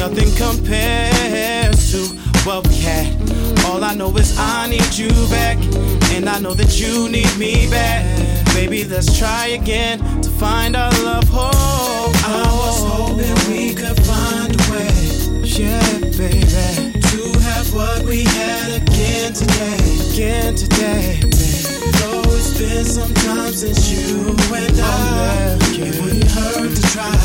nothing compares to what we had. All I know is I need you back, and I know that you need me back. Baby, let's try again to find our love. Oh, I was hoping we could find a way, yeah, baby, to have what we had again today, baby. Though it's been some time since you and I, it wouldn't hurt to try.